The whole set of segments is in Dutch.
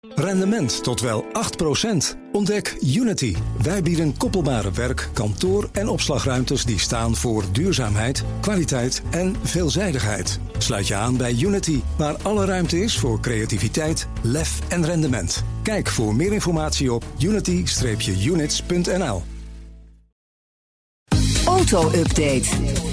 Rendement tot wel 8%. Ontdek Unity. Wij bieden koppelbare werk, kantoor en opslagruimtes die staan voor duurzaamheid, kwaliteit en veelzijdigheid. Sluit je aan bij Unity, waar alle ruimte is voor creativiteit, lef en rendement. Kijk voor meer informatie op unity-units.nl. Auto-update.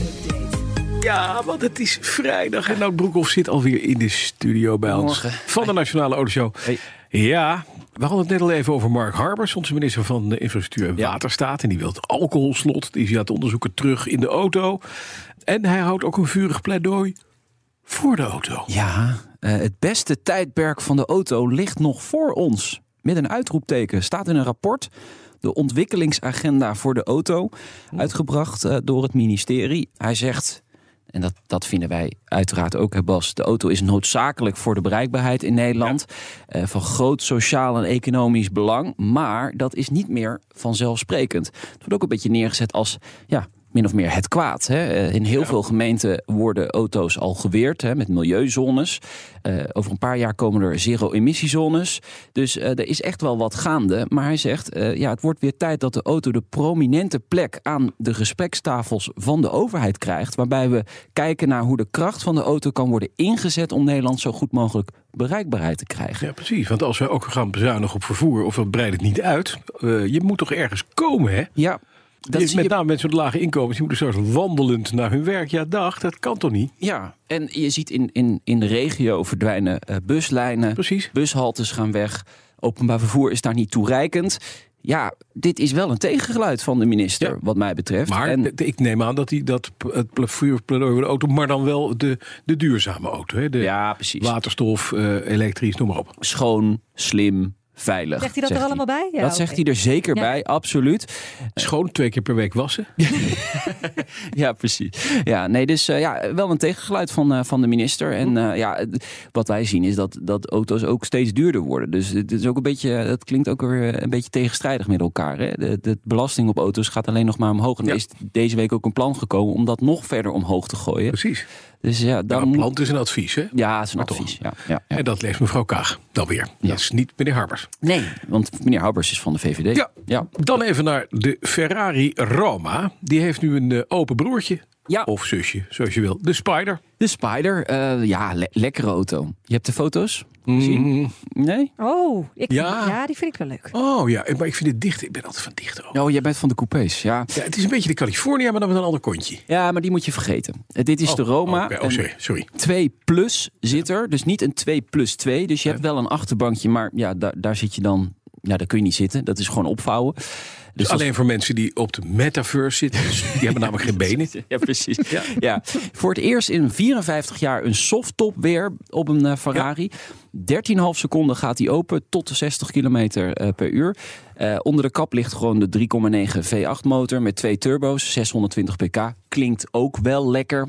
Ja, want het is vrijdag en Nout Broekhoff zit alweer in de studio bij ons. Van de Nationale Autoshow. Hey. Ja, we hadden het net al even over Mark Harbers, onze minister van Infrastructuur en Waterstaat. En die wil het alcoholslot, die is aan het onderzoeken terug in de auto. En hij houdt ook een vurig pleidooi voor de auto. Ja, het beste tijdperk van de auto ligt nog voor ons. Met een uitroepteken staat in een rapport. De ontwikkelingsagenda voor de auto, uitgebracht door het ministerie. Hij zegt, en dat vinden wij uiteraard ook, hè Bas, de auto is noodzakelijk voor de bereikbaarheid in Nederland. Ja. Van groot sociaal en economisch belang. Maar dat is niet meer vanzelfsprekend. Het wordt ook een beetje neergezet als, ja, min of meer het kwaad. Hè. In heel veel gemeenten worden auto's al geweerd, hè, met milieuzones. Over een paar jaar komen er zero-emissiezones. Dus er is echt wel wat gaande. Maar hij zegt, het wordt weer tijd dat de auto de prominente plek aan de gesprekstafels van de overheid krijgt. Waarbij we kijken naar hoe de kracht van de auto kan worden ingezet om Nederland zo goed mogelijk bereikbaarheid te krijgen. Ja, precies. Want als we ook gaan bezuinigen op vervoer, of we breiden het niet uit, je moet toch ergens komen, hè? Ja. Met name mensen met lage inkomens, die moeten straks wandelend naar hun werk. Ja, dat kan toch niet? Ja, en je ziet in de regio verdwijnen buslijnen. Precies. Bushaltes gaan weg. Openbaar vervoer is daar niet toereikend. Ja, dit is wel een tegengeluid van de minister, wat mij betreft. Maar ik neem aan dat hij het pleidooi voor de auto, maar dan wel de duurzame auto. Hè? Precies. Waterstof, elektrisch, noem maar op. Schoon, slim, veilig. Zegt hij dat er allemaal bij? Ja, dat zegt hij er zeker bij, absoluut. Schoon 2 keer per week wassen. Ja, precies. Ja, nee, dus wel een tegengeluid van de minister. En wat wij zien is dat auto's ook steeds duurder worden. Dus het is ook een beetje, het klinkt ook weer een beetje tegenstrijdig met elkaar. Hè? De belasting op auto's gaat alleen nog maar omhoog. En er is deze week ook een plan gekomen om dat nog verder omhoog te gooien. Precies. Dus ja, een plan is een advies, hè? Ja, het is een advies. Ja. En dat leest mevrouw Kaag dan weer. Ja. Dat is niet meneer Harbers. Nee, want meneer Harbers is van de VVD. Ja. Dan even naar de Ferrari Roma. Die heeft nu een open broertje. Ja. Of zusje, zoals je wil. De Spider. De Spider, lekkere auto. Je hebt de foto's gezien? Nee? Oh, die vind ik wel leuk. Oh ja, maar ik vind het dicht. Ik ben altijd van dichte auto's. Oh, jij bent van de coupés, ja. Ja, het is een beetje de California, maar dan met een ander kontje. Ja, maar die moet je vergeten. Dit is de Roma. Sorry. 2 plus zit er, dus niet een 2+2. Dus je hebt wel een achterbankje, maar ja, daar zit je dan. Ja, daar kun je niet zitten. Dat is gewoon opvouwen. Dus alleen voor mensen die op de metaverse zitten. Dus die hebben namelijk geen benen. Ja, precies. Ja. Voor het eerst in 54 jaar een softtop weer op een Ferrari. 13,5 seconden gaat hij open tot de 60 kilometer per uur. Onder de kap ligt gewoon de 3,9 V8 motor met 2 turbo's, 620 pk. Klinkt ook wel lekker.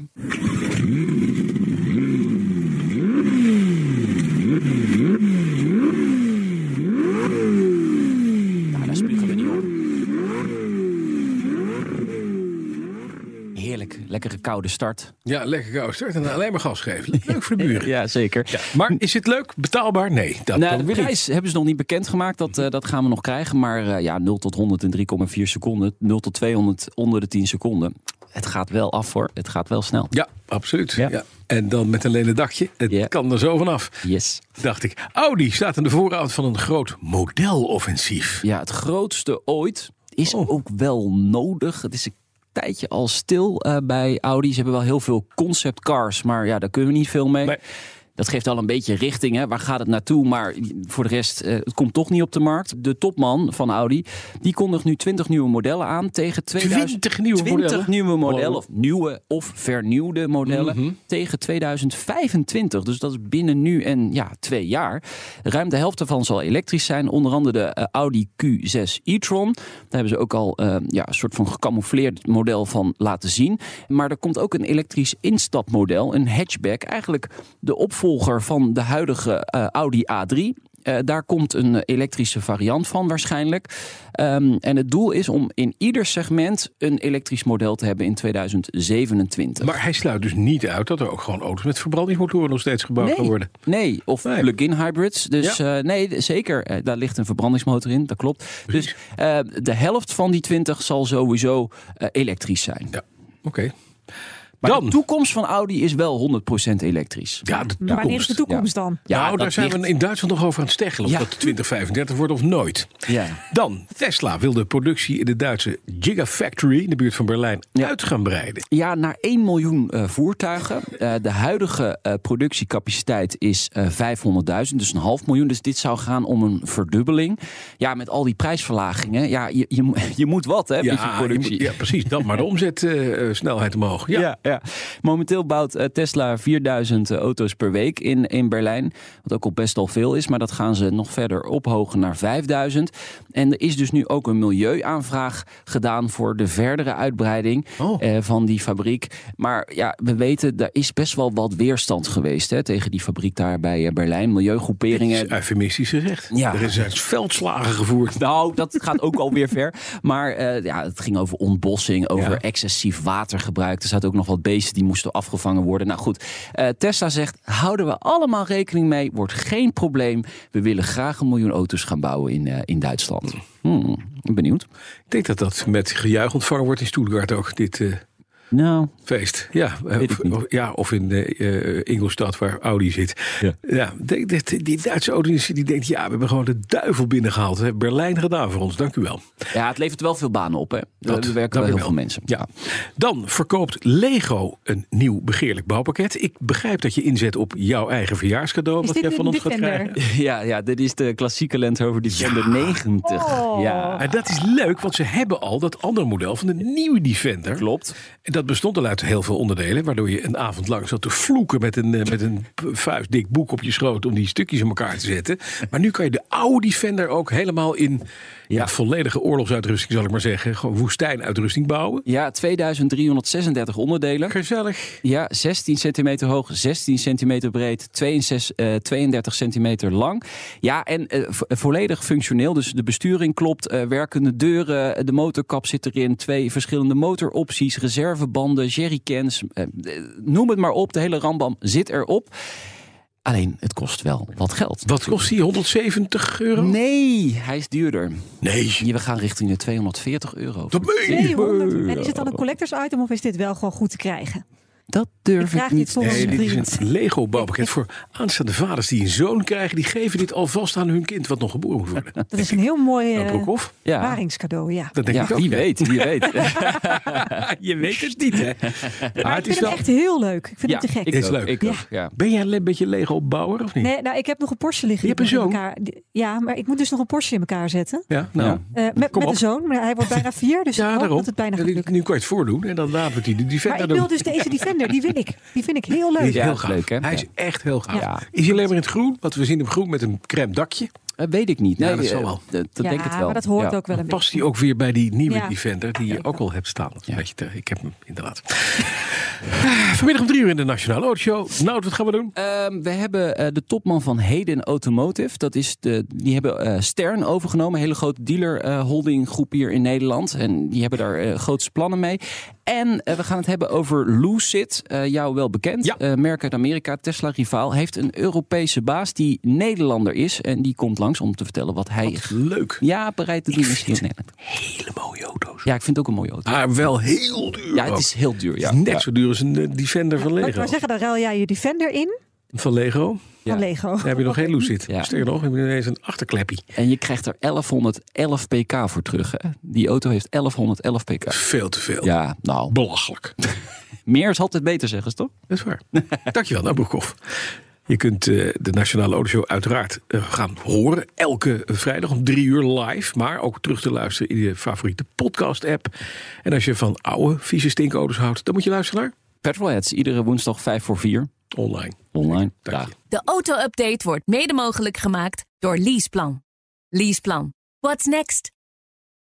Lekkere koude start. Ja, lekker koude start en alleen maar gas geven. Leuk voor de buren. Ja, zeker. Ja. Maar is het leuk? Betaalbaar? Nee. De prijs hebben ze nog niet bekendgemaakt. Dat gaan we nog krijgen. Maar 0 tot 100 in 3,4 seconden. 0 tot 200 onder de 10 seconden. Het gaat wel af hoor. Het gaat wel snel. Ja, absoluut. Ja. En dan met een lelijk dakje. Het kan er zo vanaf. Yes. Dacht ik. Audi staat aan de vooravond van een groot modeloffensief. Ja, het grootste ooit. Is ook wel nodig. Het is een tijdje al stil bij Audi. Ze hebben wel heel veel conceptcars, maar ja, daar kunnen we niet veel mee. Nee. Dat geeft al een beetje richting, hè? Waar gaat het naartoe? Maar voor de rest, het komt toch niet op de markt. De topman van Audi, die kondigt nu 20 nieuwe modellen aan tegen 20 nieuwe modellen? Of nieuwe of vernieuwde modellen tegen 2025. Dus dat is binnen nu en 2 jaar. Ruim de helft ervan zal elektrisch zijn. Onder andere de Audi Q6 e-tron. Daar hebben ze ook al een soort van gecamoufleerd model van laten zien. Maar er komt ook een elektrisch instapmodel, een hatchback. Eigenlijk de opvolger van de huidige Audi A3. Daar komt een elektrische variant van waarschijnlijk. En het doel is om in ieder segment een elektrisch model te hebben in 2027. Maar hij sluit dus niet uit dat er ook gewoon auto's met verbrandingsmotoren nog steeds gebouwd gaan worden. Nee, of plug-in hybrids. Dus nee, zeker. Daar ligt een verbrandingsmotor in, dat klopt. Precies. Dus de helft van die 20 zal sowieso elektrisch zijn. Ja, oké. Maar de toekomst van Audi is wel 100% elektrisch. Ja, de toekomst. Wanneer is de toekomst dan? Ja, nou, daar zijn we in Duitsland nog over aan het steggelen. Of dat 2035 wordt of nooit. Ja. Dan, Tesla wil de productie in de Duitse Gigafactory in de buurt van Berlijn uit gaan breiden. Ja, naar 1 miljoen voertuigen. De huidige productiecapaciteit is 500.000, dus een half miljoen. Dus dit zou gaan om een verdubbeling. Ja, met al die prijsverlagingen. Ja, je moet wat, hè, met je productie. Ja, precies. Dan maar de omzetsnelheid omhoog. Ja. Momenteel bouwt Tesla 4000 auto's per week in Berlijn. Wat ook al best al veel is. Maar dat gaan ze nog verder ophogen naar 5000. En er is dus nu ook een milieuaanvraag gedaan voor de verdere uitbreiding van die fabriek. Maar ja, we weten, er is best wel wat weerstand geweest tegen die fabriek daar bij Berlijn. Milieugroeperingen. Dat is eufemistisch gezegd. Ja. Er is veldslagen gevoerd. Nou, dat gaat ook alweer ver. Maar het ging over ontbossing, over excessief watergebruik. Er zaten ook nog wat beesten die moesten afgevangen worden. Nou goed, Tesla zegt, houden we allemaal rekening mee. Wordt geen probleem. We willen graag 1 miljoen auto's gaan bouwen in Duitsland. Benieuwd. Ik denk dat dat met gejuich ontvangen wordt in Stuttgart ook, dit feest. Of in Ingolstadt waar Audi zit. Die Duitse auto-industrie die denkt, we hebben gewoon de duivel binnengehaald. We hebben Berlijn gedaan voor ons, dank u wel. Ja, het levert wel veel banen op. Hè. Er werken wel heel veel mensen. Ja. Dan verkoopt Lego een nieuw begeerlijk bouwpakket. Ik begrijp dat je inzet op jouw eigen verjaarscadeau. Wat jij van ons gaat krijgen. Ja, dit is de klassieke Land Rover Defender 90. Ja. En dat is leuk, want ze hebben al dat andere model van de nieuwe Defender. Klopt. En dat bestond al uit heel veel onderdelen, waardoor je een avond lang zat te vloeken met een vuistdik boek op je schoot om die stukjes in elkaar te zetten. Maar nu kan je de oude Defender ook helemaal in volledige oorlogsuitrusting, zal ik maar zeggen. Gewoon woestijnuitrusting bouwen. Ja, 2336 onderdelen. Gezellig. Ja, 16 centimeter hoog, 16 centimeter breed, 32 centimeter lang. Ja, en volledig functioneel. Dus de besturing klopt, werkende deuren, de motorkap zit erin, 2 verschillende motoropties, reservebanden, jerrycans, noem het maar op. De hele rambam zit erop. Alleen, het kost wel wat geld. Wat kost die? €170? Nee, hij is duurder. Nee. We gaan richting de €240. Dat meen je? 200. En is het dan een collectors item of is dit wel gewoon goed te krijgen? Dat durf ik niet. Nee, dit is een Lego bouwpakket voor aanstaande vaders die een zoon krijgen. Die geven dit alvast aan hun kind wat nog geboren moet worden. Dat is een heel mooi bewaringscadeau, ja. Dat denk ik ook. Wie weet. Je weet het niet, hè? Maar ik vind het echt heel leuk. Ik vind het te gek. Het is leuk. Ik ook, ja. Ben jij een beetje Lego-bouwer of niet? Nee, nou, ik heb nog een Porsche liggen. Je hebt een zoon? Ja, maar ik moet dus nog een Porsche in elkaar zetten. Ja, nou. Met een zoon, maar hij wordt bijna 4. Dus ik hoop dat het bijna gaat lukken. Nu kan je het voordoen en dan laten we die Defender doen. Maar ik wil dus deze Defender, die wil ik. Die vind ik heel leuk. Die is heel gaaf. Leuk, hè? Hij is echt heel gaaf. Ja. Is hij alleen maar in het groen? Want we zien hem groen met een crème dakje. Weet ik niet. Nee, Ja, dat zal wel. Dat denk het wel. Maar dat hoort ook wel een Past beetje. hij ook weer bij die nieuwe Defender die je ook al hebt staan? Ik heb hem inderdaad. Vanmiddag om 3 uur in de Nationale Autoshow. Nou, wat gaan we doen? We hebben de topman van Hayden Automotive. Die hebben Stern overgenomen. Een hele grote dealer holding groep hier in Nederland. En die hebben daar grootste plannen mee. En we gaan het hebben over Lucid. Jou wel bekend. Merk uit Amerika, Tesla-rivaal. Heeft een Europese baas die Nederlander is. En die komt langs om te vertellen wat hij... Leuk. Ja, bereid te doen is hier in Nederland. Hele mooie auto's. Ja, ik vind het ook een mooie auto. Maar wel heel duur. Ja, het is heel duur. Ja. Het is net zo duur als een Defender van Lego. Ik wou zeggen, dan ruil jij je Defender in Van Lego? van Lego. Daar heb je nog geen Lucid. Ja. Sterker nog, heb je ineens een achterkleppie. En je krijgt er 1111 pk voor terug. Hè? Die auto heeft 1111 pk. Veel te veel. Ja, nou. Belachelijk. Meer is altijd beter, zeggen ze toch? Dat is waar. Dankjewel, nou Broekhoff. Je kunt de Nationale Autoshow uiteraard gaan horen. Elke vrijdag om 3 uur live. Maar ook terug te luisteren in je favoriete podcast-app. En als je van oude, vieze stinkauto's houdt, dan moet je luisteren naar Petrolheads, iedere woensdag 5 voor 4. Online. Dank je. De auto-update wordt mede mogelijk gemaakt door Leaseplan. Leaseplan. What's next?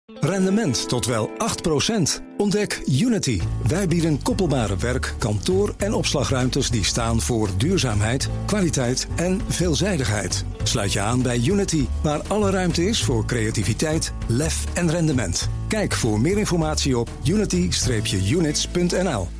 Rendement tot wel 8%. Ontdek Unity. Wij bieden koppelbare werk, kantoor en opslagruimtes die staan voor duurzaamheid, kwaliteit en veelzijdigheid. Sluit je aan bij Unity, waar alle ruimte is voor creativiteit, lef en rendement. Kijk voor meer informatie op unity-units.nl.